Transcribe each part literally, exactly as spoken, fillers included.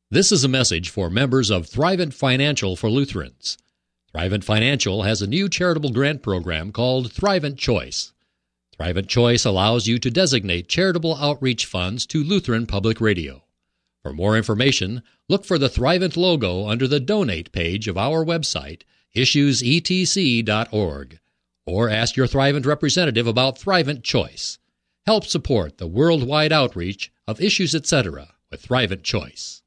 This is a message for members of Thrivent Financial for Lutherans. Thrivent Financial has a new charitable grant program called Thrivent Choice. Thrivent Choice allows you to designate charitable outreach funds to Lutheran Public Radio. For more information, look for the Thrivent logo under the Donate page of our website, issues e t c dot org, or ask your Thrivent representative about Thrivent Choice. Help support the worldwide outreach of Issues Etc. with Thrivent Choice.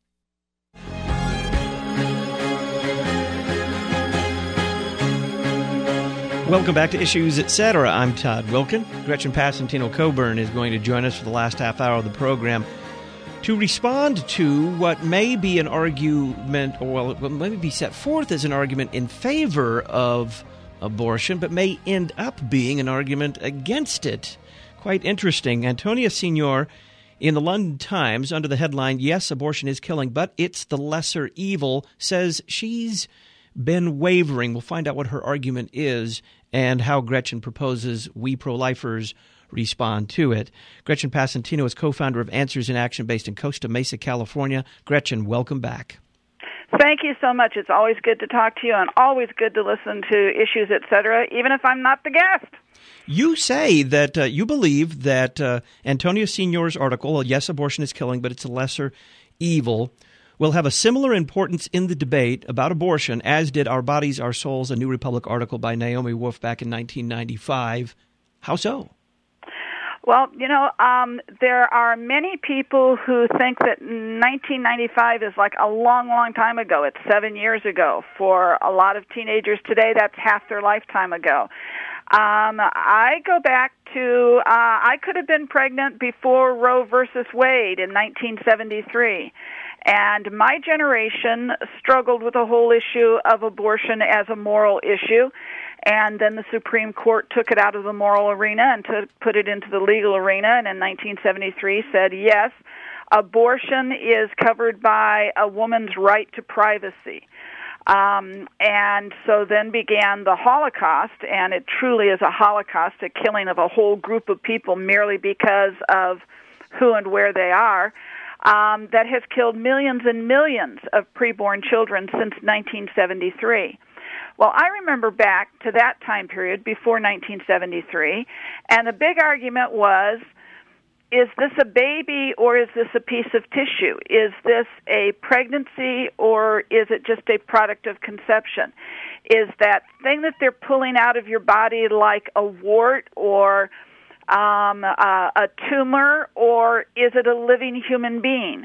Welcome back to Issues Etc. I'm Todd Wilkin. Gretchen Passantino-Coburn is going to join us for the last half hour of the program to respond to what may be an argument, or well, what may be set forth as an argument in favor of abortion, but may end up being an argument against it. Quite interesting. Antonia Signor in the London Times, under the headline, "Yes, abortion is killing, but it's the lesser evil," says she's been wavering. We'll find out what her argument is and how Gretchen proposes we pro-lifers respond to it. Gretchen Passantino is co-founder of Answers in Action based in Costa Mesa, California. Gretchen, welcome back. Thank you so much. It's always good to talk to you and always good to listen to Issues, et cetera, even if I'm not the guest. You say that uh, you believe that uh, Antonia Signor's article, "Yes, abortion is killing, but it's a lesser evil," will have a similar importance in the debate about abortion as did Our Bodies, Our Souls, a New Republic article by Naomi Wolf back in nineteen ninety-five. How so? Well, you know, um, there are many people who think that nineteen ninety-five is like a long, long time ago. It's seven years ago. For a lot of teenagers today, that's half their lifetime ago. Um, I go back to, uh, I could have been pregnant before Roe versus Wade in nineteen seventy-three. And my generation struggled with the whole issue of abortion as a moral issue. And then the Supreme Court took it out of the moral arena and to put it into the legal arena, and in nineteen seventy-three said, yes, abortion is covered by a woman's right to privacy. Um, and so then began the Holocaust, and it truly is a Holocaust, a killing of a whole group of people merely because of who and where they are, um, that has killed millions and millions of preborn children since nineteen seventy-three. Well, I remember back to that time period before nineteen seventy-three, and the big argument was, is this a baby or is this a piece of tissue? Is this a pregnancy or is it just a product of conception? Is that thing that they're pulling out of your body like a wart or um, a, a tumor, or is it a living human being?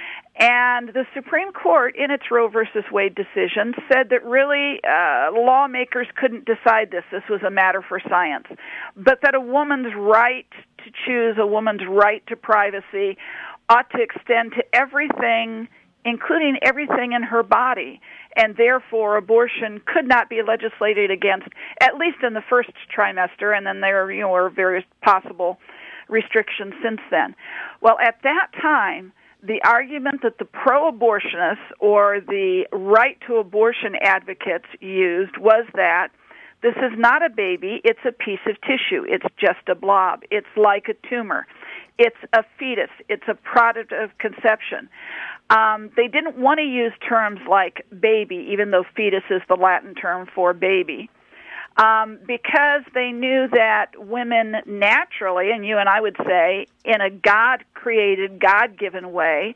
And the Supreme Court, in its Roe versus Wade decision, said that really uh, lawmakers couldn't decide this. This was a matter for science. But that a woman's right to choose, a woman's right to privacy, ought to extend to everything, including everything in her body. And therefore, abortion could not be legislated against, at least in the first trimester, and then there you know, were various possible restrictions since then. Well, at that time, the argument that the pro-abortionists or the right-to-abortion advocates used was that this is not a baby, it's a piece of tissue, it's just a blob, it's like a tumor, it's a fetus, it's a product of conception. Um, they didn't want to use terms like baby, even though fetus is the Latin term for baby. Um, because they knew that women naturally, and you and I would say, in a God-created, God-given way,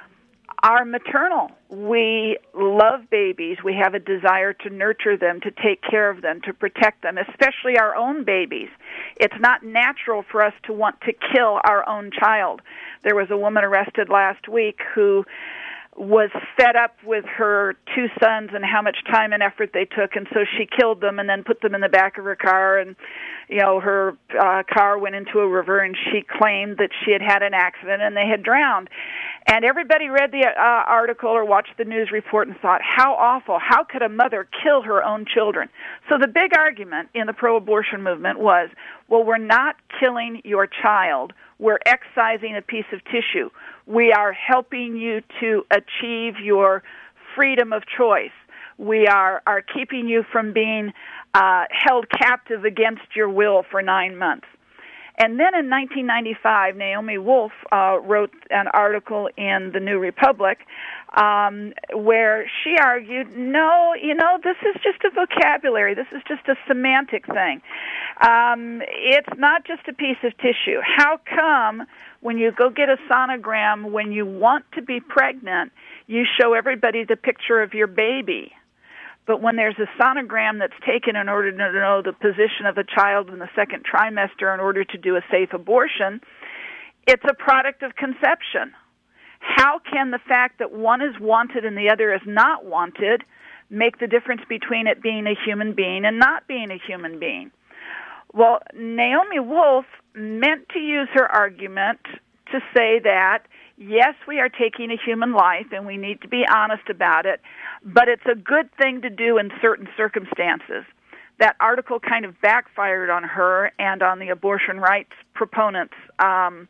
are maternal. We love babies. We have a desire to nurture them, to take care of them, to protect them, especially our own babies. It's not natural for us to want to kill our own child. There was a woman arrested last week who was fed up with her two sons and how much time and effort they took, and so she killed them and then put them in the back of her car, and you know her uh, car went into a river, and she claimed that she had had an accident and they had drowned. And everybody read the uh, article or watched the news report and thought, how awful, how could a mother kill her own children? So the big argument in the pro-abortion movement was, well, we're not killing your child, we're excising a piece of tissue. We are helping you to achieve your freedom of choice. We are, are keeping you from being uh, held captive against your will for nine months. And then in nineteen ninety-five, Naomi Wolf uh, wrote an article in the New Republic um, where she argued, no, you know, this is just a vocabulary. This is just a semantic thing. Um, it's not just a piece of tissue. How come when you go get a sonogram, when you want to be pregnant, you show everybody the picture of your baby? But when there's a sonogram that's taken in order to know the position of the child in the second trimester in order to do a safe abortion, it's a product of conception. How can the fact that one is wanted and the other is not wanted make the difference between it being a human being and not being a human being? Well, Naomi Wolf meant to use her argument to say that, yes, we are taking a human life and we need to be honest about it, but it's a good thing to do in certain circumstances. That article kind of backfired on her and on the abortion rights proponents um,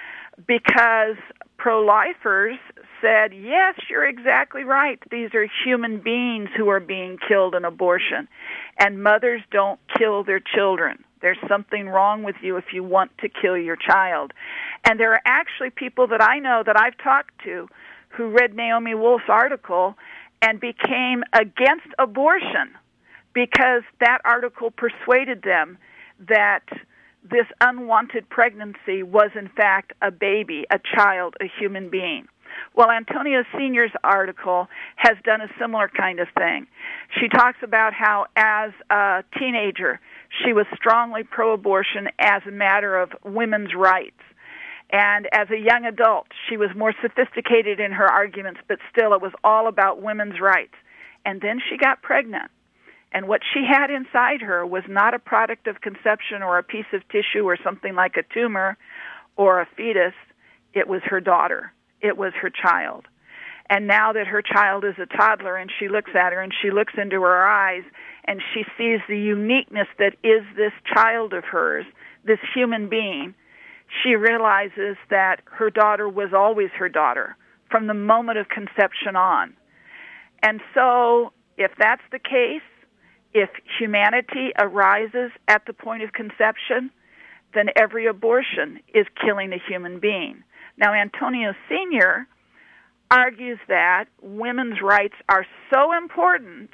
because pro-lifers said, yes, you're exactly right. These are human beings who are being killed in abortion, and mothers don't kill their children. There's something wrong with you if you want to kill your child. And there are actually people that I know that I've talked to who read Naomi Wolf's article and became against abortion because that article persuaded them that this unwanted pregnancy was in fact a baby, a child, a human being. Well, Antonia Senior's article has done a similar kind of thing. She talks about how as a teenager she was strongly pro-abortion as a matter of women's rights. And as a young adult, she was more sophisticated in her arguments, but still it was all about women's rights. And then she got pregnant. And what she had inside her was not a product of conception or a piece of tissue or something like a tumor or a fetus. It was her daughter. It was her child. And now that her child is a toddler and she looks at her and she looks into her eyes and she sees the uniqueness that is this child of hers, this human being, she realizes that her daughter was always her daughter from the moment of conception on. And so if that's the case, if humanity arises at the point of conception, then every abortion is killing a human being. Now, Antonia Senior argues that women's rights are so important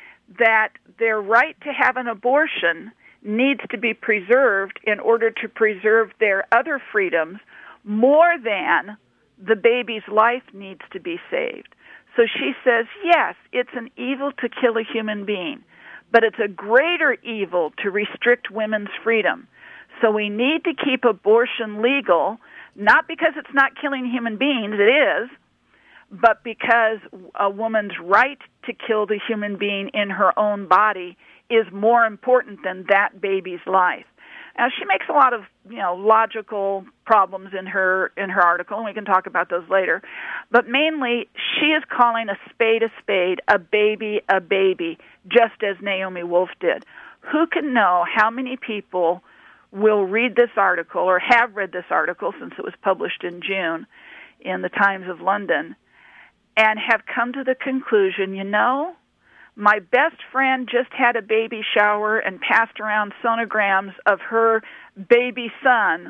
that their right to have an abortion needs to be preserved in order to preserve their other freedoms more than the baby's life needs to be saved. So she says, yes, it's an evil to kill a human being, but it's a greater evil to restrict women's freedom. So we need to keep abortion legal, not because it's not killing human beings, it is, but because a woman's right to kill the human being in her own body is more important than that baby's life. Now, she makes a lot of, you know, logical problems in her in her article, and we can talk about those later. But mainly, she is calling a spade a spade, a baby a baby, just as Naomi Wolf did. Who can know how many people will read this article or have read this article since it was published in June in the Times of London and have come to the conclusion, you know, my best friend just had a baby shower and passed around sonograms of her baby son,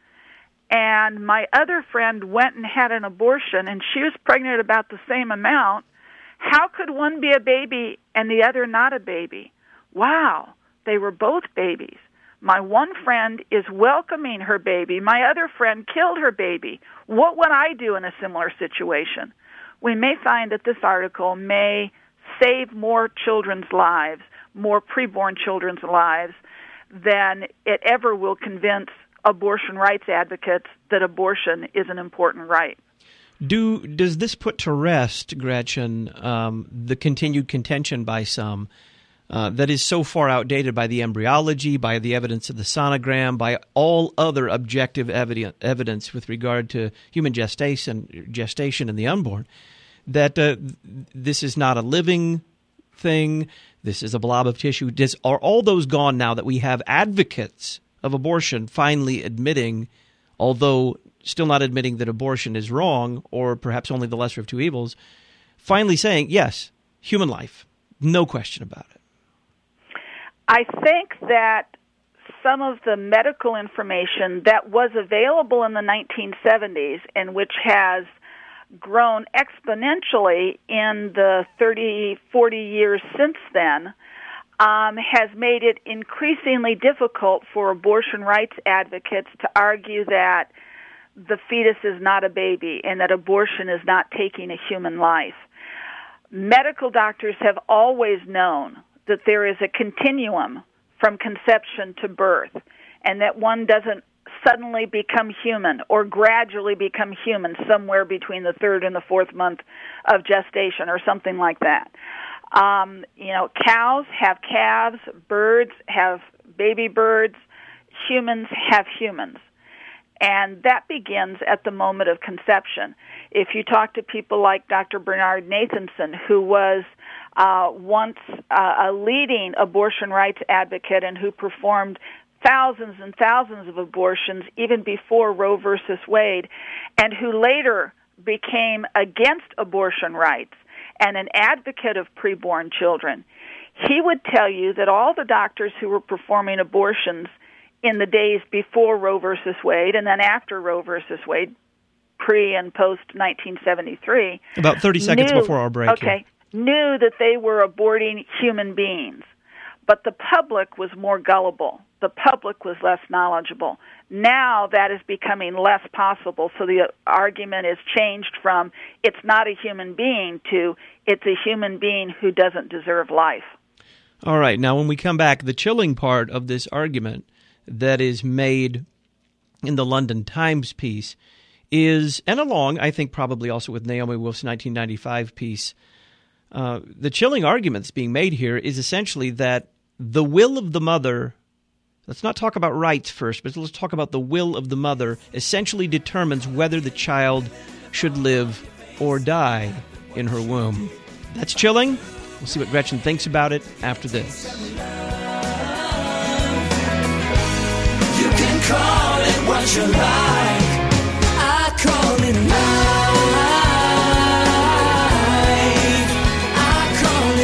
and my other friend went and had an abortion, and she was pregnant about the same amount. How could one be a baby and the other not a baby? Wow, they were both babies. My one friend is welcoming her baby. My other friend killed her baby. What would I do in a similar situation? We may find that this article may save more children's lives, more preborn children's lives, than it ever will convince abortion rights advocates that abortion is an important right. Do does this put to rest, Gretchen, um, the continued contention by some uh, that is so far outdated by the embryology, by the evidence of the sonogram, by all other objective evidence, evidence with regard to human gestation, gestation and the unborn, that uh, this is not a living thing, this is a blob of tissue? Does, are all those gone now that we have advocates of abortion finally admitting, although still not admitting that abortion is wrong or perhaps only the lesser of two evils, finally saying, yes, human life, no question about it? I think that some of the medical information that was available in the nineteen seventies and which has grown exponentially in the thirty, forty years since then, um, has made it increasingly difficult for abortion rights advocates to argue that the fetus is not a baby and that abortion is not taking a human life. Medical doctors have always known that there is a continuum from conception to birth, and that one doesn't suddenly become human or gradually become human somewhere between the third and the fourth month of gestation or something like that. Um, you know, cows have calves, birds have baby birds, humans have humans. And that begins at the moment of conception. If you talk to people like Doctor Bernard Nathanson, who was uh, once uh, a leading abortion rights advocate and who performed thousands and thousands of abortions even before Roe versus Wade, and who later became against abortion rights and an advocate of preborn children, he would tell you that all the doctors who were performing abortions in the days before Roe versus Wade and then after Roe versus Wade, pre and post nineteen seventy-three, about thirty seconds knew, before our break. Okay, here. knew that they were aborting human beings. But the public was more gullible. The public was less knowledgeable. Now that is becoming less possible, so the argument is changed from it's not a human being to it's a human being who doesn't deserve life. All right, now when we come back, the chilling part of this argument that is made in the London Times piece is, and along, I think probably also with Naomi Wolf's nineteen ninety-five piece, uh, the chilling argument that's being made here is essentially that the will of the mother, let's not talk about rights first, but let's talk about the will of the mother, essentially determines whether the child should live or die in her womb. That's chilling. We'll see what Gretchen thinks about it after this. You can call it what you like. I call it life. I call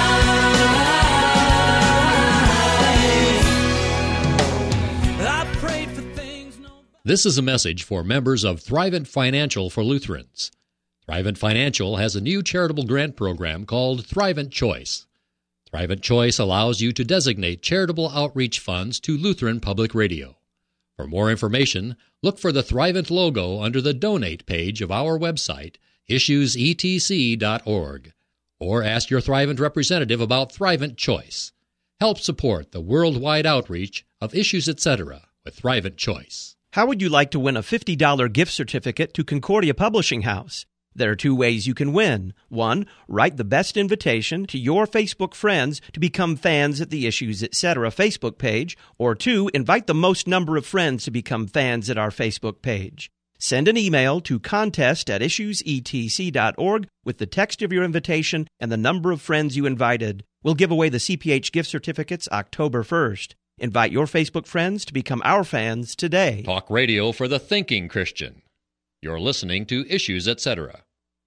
it life. I prayed for things no... This is a message for members of Thrivent Financial for Lutherans. Thrivent Financial has a new charitable grant program called Thrivent Choice. Thrivent Choice allows you to designate charitable outreach funds to Lutheran Public Radio. For more information, look for the Thrivent logo under the Donate page of our website, issues e t c dot org, or ask your Thrivent representative about Thrivent Choice. Help support the worldwide outreach of Issues Etc. with Thrivent Choice. How would you like to win a fifty dollars gift certificate to Concordia Publishing House? There are two ways you can win. One, write the best invitation to your Facebook friends to become fans at the Issues Etc. Facebook page. Or two, invite the most number of friends to become fans at our Facebook page. Send an email to contest at issues e t c dot org with the text of your invitation and the number of friends you invited. We'll give away the C P H gift certificates October first. Invite your Facebook friends to become our fans today. Talk radio for the thinking Christian. You're listening to Issues Etc.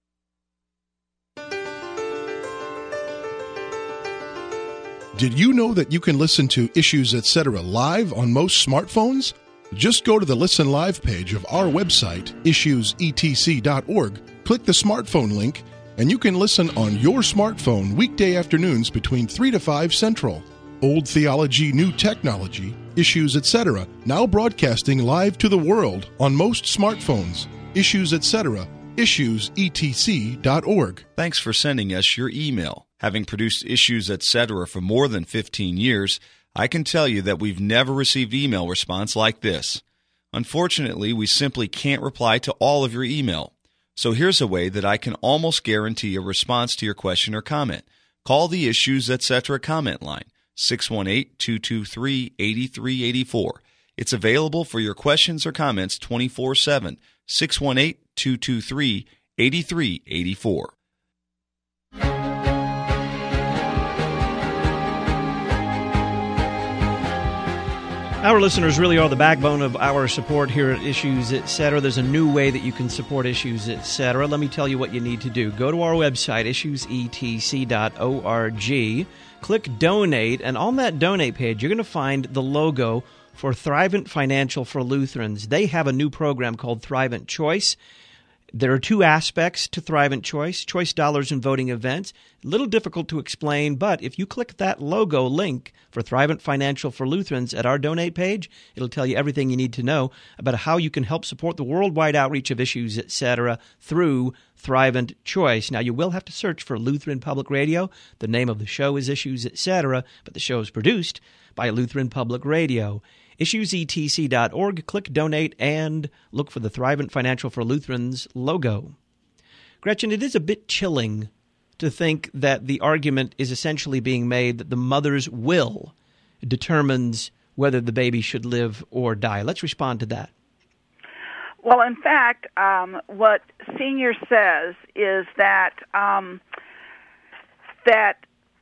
Did you know that you can listen to Issues Etc. live on most smartphones? Just go to the Listen Live page of our website, issues e t c dot org, click the smartphone link, and you can listen on your smartphone weekday afternoons between three to five Central. Old theology, new technology, Issues Etc. now broadcasting live to the world on most smartphones. Issues Etc. issues e t c dot org. Thanks for sending us your email. Having produced Issues Etc. for more than fifteen years, I can tell you that we've never received email response like this. Unfortunately, we simply can't reply to all of your email. So here's a way that I can almost guarantee a response to your question or comment. Call the Issues Etc. comment line, six one eight, two two three, eight three eight four. It's available for your questions or comments twenty-four seven, six one eight, two two three, eight three eight four. Our listeners really are the backbone of our support here at Issues Etc. There's a new way that you can support Issues Etc. Let me tell you what you need to do. Go to our website, issues e t c dot org, click Donate, and on that Donate page, you're going to find the logo for Thrivent Financial for Lutherans. They have a new program called Thrivent Choice. There are two aspects to Thrivent Choice, choice dollars and voting events. A little difficult to explain, but if you click that logo link for Thrivent Financial for Lutherans at our donate page, it'll tell you everything you need to know about how you can help support the worldwide outreach of Issues, et cetera, through Thrivent Choice. Now, you will have to search for Lutheran Public Radio. The name of the show is Issues, et cetera, but the show is produced by Lutheran Public Radio. issues e t c dot org, click Donate, and look for the Thrivent Financial for Lutherans logo. Gretchen, it is a bit chilling to think that the argument is essentially being made that the mother's will determines whether the baby should live or die. Let's respond to that. Well, in fact, um, what Senior says is that um, that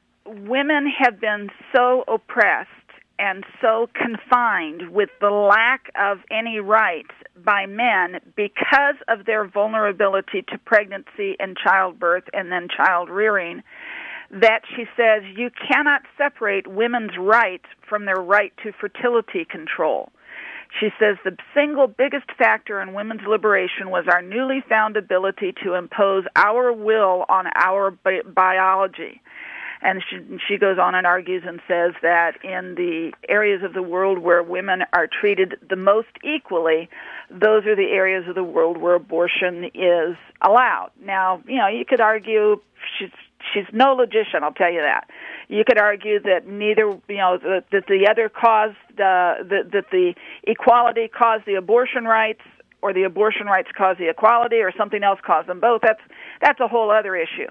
women have been so oppressed and so confined with the lack of any rights by men because of their vulnerability to pregnancy and childbirth and then child rearing, that she says you cannot separate women's rights from their right to fertility control. She says the single biggest factor in women's liberation was our newly found ability to impose our will on our bi- biology. And she, she goes on and argues and says that in the areas of the world where women are treated the most equally, those are the areas of the world where abortion is allowed. Now, you know, you could argue she's she's no logician, I'll tell you that. You could argue that neither, you know, that, that the other caused, uh, that, that the equality caused the abortion rights, or the abortion rights caused the equality, or something else caused them both. That's that's a whole other issue.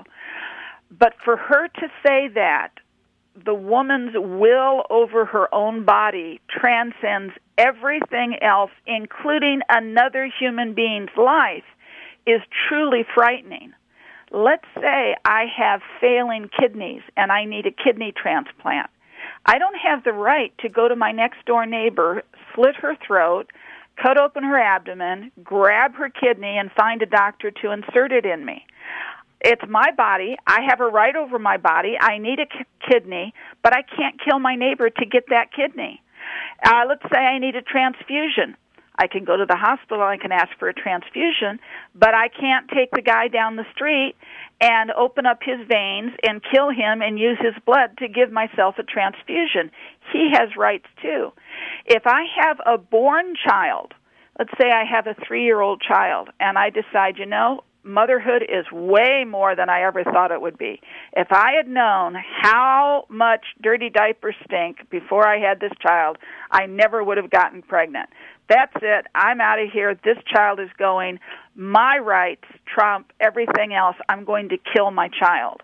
But for her to say that the woman's will over her own body transcends everything else, including another human being's life, is truly frightening. Let's say I have failing kidneys and I need a kidney transplant. I don't have the right to go to my next-door neighbor, slit her throat, cut open her abdomen, grab her kidney, and find a doctor to insert it in me. It's my body. I have a right over my body. I need a k- kidney, but I can't kill my neighbor to get that kidney. Uh, let's say I need a transfusion. I can go to the hospital, I can ask for a transfusion, but I can't take the guy down the street and open up his veins and kill him and use his blood to give myself a transfusion. He has rights too. If I have a born child, let's say I have a three-year-old child, and I decide, you know, motherhood is way more than I ever thought it would be. If I had known how much dirty diapers stink before I had this child, I never would have gotten pregnant. That's it. I'm out of here. This child is going. My rights trump everything else. I'm going to kill my child.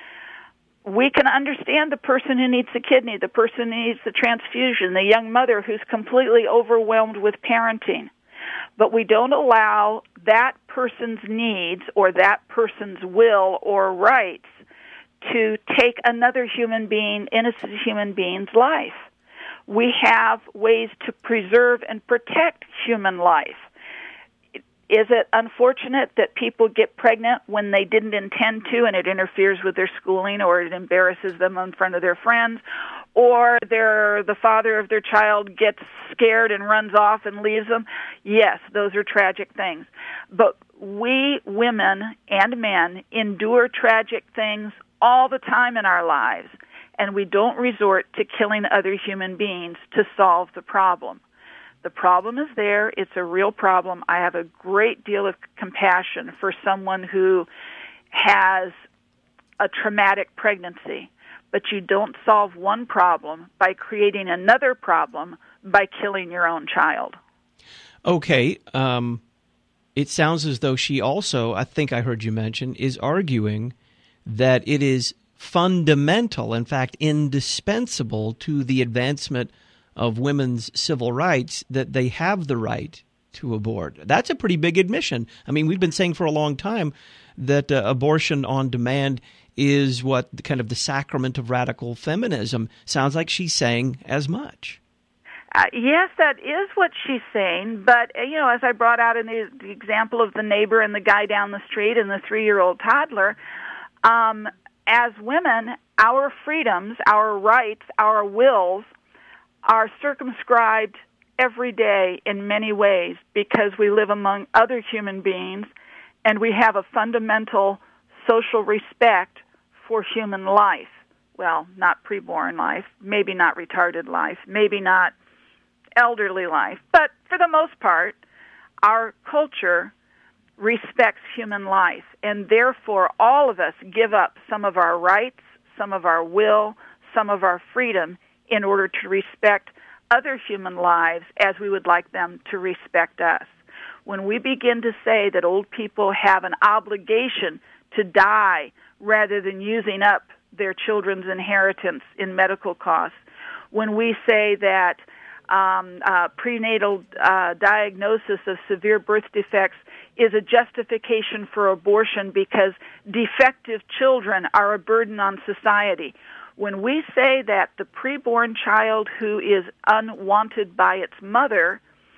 We can understand the person who needs the kidney, the person who needs the transfusion, the young mother who's completely overwhelmed with parenting. But we don't allow that person's needs or that person's will or rights to take another human being, innocent human being's life. We have ways to preserve and protect human life. Is it unfortunate that people get pregnant when they didn't intend to and it interferes with their schooling or it embarrasses them in front of their friends? Or their, the father of their child gets scared and runs off and leaves them? Yes, those are tragic things. But we women and men endure tragic things all the time in our lives, and we don't resort to killing other human beings to solve the problem. The problem is there. It's a real problem. I have a great deal of compassion for someone who has a traumatic pregnancy. But you don't solve one problem by creating another problem by killing your own child. Okay. Um, it sounds as though she also, I think I heard you mention, is arguing that it is fundamental, in fact, indispensable to the advancement of women's civil rights that they have the right to abort. That's a pretty big admission. I mean, we've been saying for a long time that uh, abortion on demand is what kind of the sacrament of radical feminism. Sounds like she's saying as much. Uh, yes, that is what she's saying. But, uh, you know, as I brought out in the, the example of the neighbor and the guy down the street and the three-year-old toddler, um, as women, our freedoms, our rights, our wills are circumscribed every day in many ways because we live among other human beings and we have a fundamental social respect for human life. Well, not preborn life, maybe not retarded life, maybe not elderly life, but for the most part, our culture respects human life, and therefore all of us give up some of our rights, some of our will, some of our freedom in order to respect other human lives as we would like them to respect us. When we begin to say that old people have an obligation to die rather than using up their children's inheritance in medical costs, when we say that um, uh, prenatal uh, diagnosis of severe birth defects is a justification for abortion because defective children are a burden on society, when we say that the preborn child who is unwanted by its mother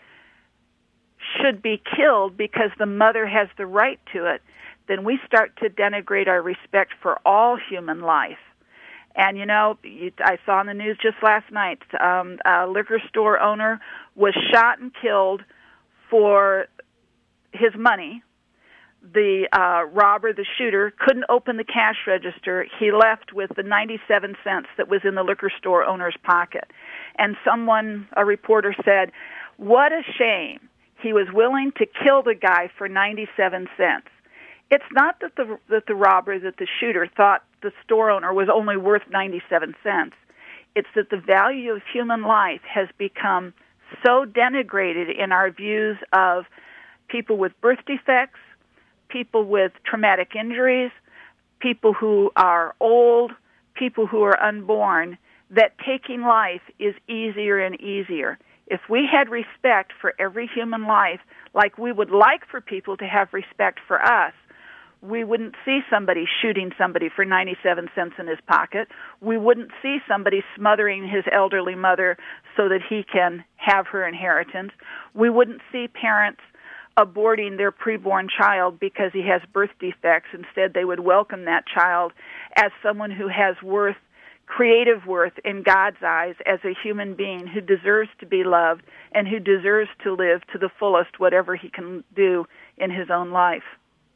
should be killed because the mother has the right to it, then we start to denigrate our respect for all human life. And, you know, you, I saw in the news just last night, um, a liquor store owner was shot and killed for his money. The uh, robber, the shooter, couldn't open the cash register. He left with the ninety-seven cents that was in the liquor store owner's pocket. And someone, a reporter, said, "What a shame. He was willing to kill the guy for ninety-seven cents. It's not that the that the robber, that the shooter, thought the store owner was only worth ninety-seven cents. It's that the value of human life has become so denigrated in our views of people with birth defects, people with traumatic injuries, people who are old, people who are unborn, that taking life is easier and easier. If we had respect for every human life like we would like for people to have respect for us, we wouldn't see somebody shooting somebody for ninety-seven cents in his pocket. We wouldn't see somebody smothering his elderly mother so that he can have her inheritance. We wouldn't see parents aborting their preborn child because he has birth defects. Instead, they would welcome that child as someone who has worth, creative worth in God's eyes, as a human being who deserves to be loved and who deserves to live to the fullest whatever he can do in his own life.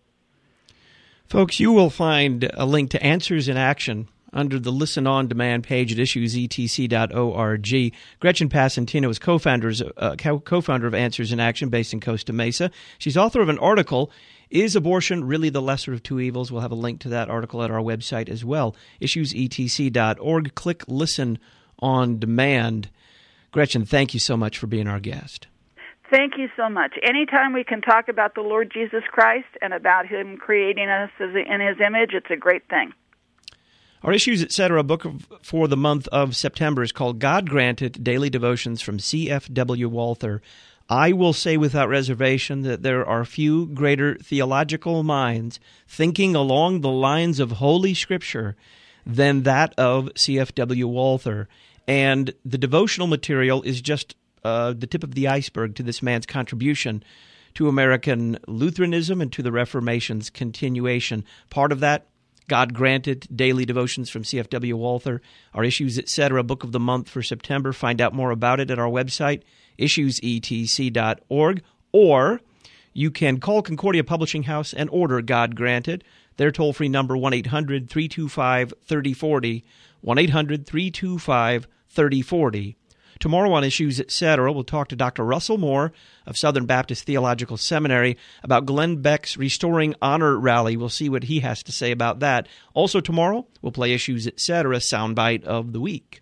Folks, you will find a link to Answers in Action under the Listen On Demand page at issues e t c dot org. Gretchen Passantino is co-founders, uh, co-founder of Answers in Action based in Costa Mesa. She's author of an article, Is Abortion Really the Lesser of Two Evils? We'll have a link to that article at our website as well, issues e t c dot org. Click Listen On Demand. Gretchen, thank you so much for being our guest. Thank you so much. Anytime we can talk about the Lord Jesus Christ and about Him creating us as in His image, it's a great thing. Our Issues, et cetera. book for the month of September is called God Granted, Daily Devotions from C F W Walther. I will say without reservation that there are few greater theological minds thinking along the lines of Holy Scripture than that of C F W Walther. And the devotional material is just uh, the tip of the iceberg to this man's contribution to American Lutheranism and to the Reformation's continuation. Part of that, God Granted, Daily Devotions from C F W Walther, our Issues, et cetera. book of the month for September. Find out more about it at our website, issues e t c dot org, or you can call Concordia Publishing House and order God Granted. Their toll-free number, one eight hundred three two five three oh four oh, one eight hundred three two five three oh four oh. Tomorrow on Issues, et cetera, we'll talk to Doctor Russell Moore of Southern Baptist Theological Seminary about Glenn Beck's Restoring Honor Rally. We'll see what he has to say about that. Also tomorrow, we'll play Issues, et cetera, soundbite of the week.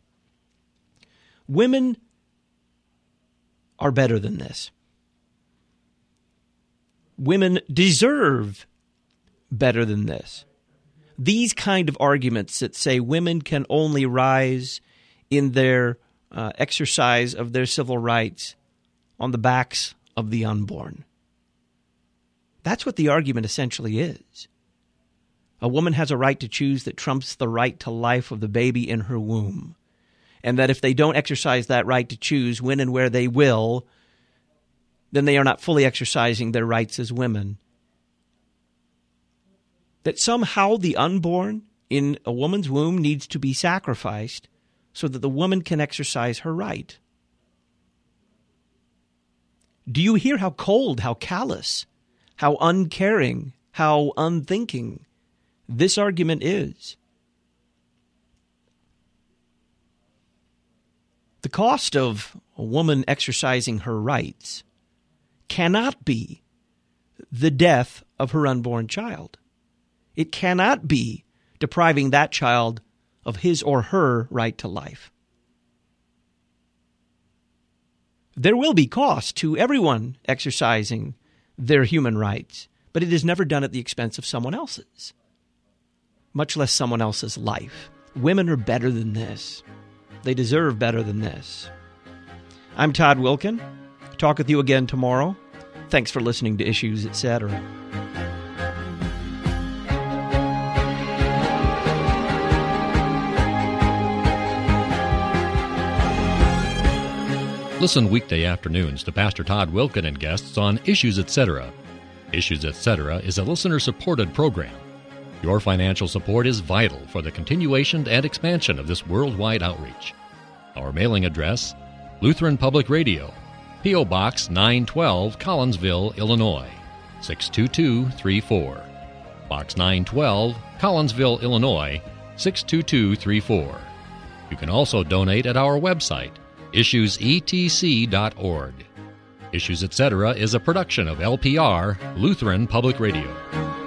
Women are better than this. Women deserve better than this. These kind of arguments that say women can only rise in their Uh, exercise of their civil rights on the backs of the unborn. That's what the argument essentially is. A woman has a right to choose that trumps the right to life of the baby in her womb. And that if they don't exercise that right to choose when and where they will, then they are not fully exercising their rights as women. That somehow the unborn in a woman's womb needs to be sacrificed so that the woman can exercise her right. Do you hear how cold, how callous, how uncaring, how unthinking this argument is? The cost of a woman exercising her rights cannot be the death of her unborn child. It cannot be depriving that child of his or her right to life. There will be cost to everyone exercising their human rights, but it is never done at the expense of someone else's, much less someone else's life. Women are better than this. They deserve better than this. I'm Todd Wilkin. Talk with you again tomorrow. Thanks for listening to Issues, et cetera. Listen weekday afternoons to Pastor Todd Wilkin and guests on Issues, et cetera. Issues, et cetera is a listener-supported program. Your financial support is vital for the continuation and expansion of this worldwide outreach. Our mailing address, Lutheran Public Radio, P O. Box nine twelve, Collinsville, Illinois, six two two three four. Box nine twelve, Collinsville, Illinois, six two two three four. You can also donate at our website, issues e t c dot org. Issues, et cetera is a production of L P R, Lutheran Public Radio.